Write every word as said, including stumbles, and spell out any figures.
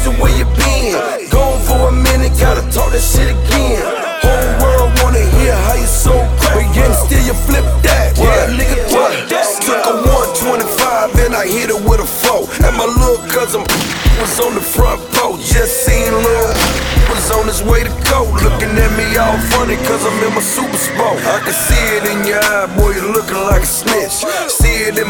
Asia, where you been? Gone for a minute, gotta talk that shit again. Whole world wanna hear how you so crack, but yet still you flip that. Yeah, nigga, what? Took a one twenty-five and I hit it with a four. And my little cousin was on the front porch, just seen Lil was on his way to go, looking at me all funny cause I'm in my super sport. I can see it in your eye, boy, you looking like a snitch. See it in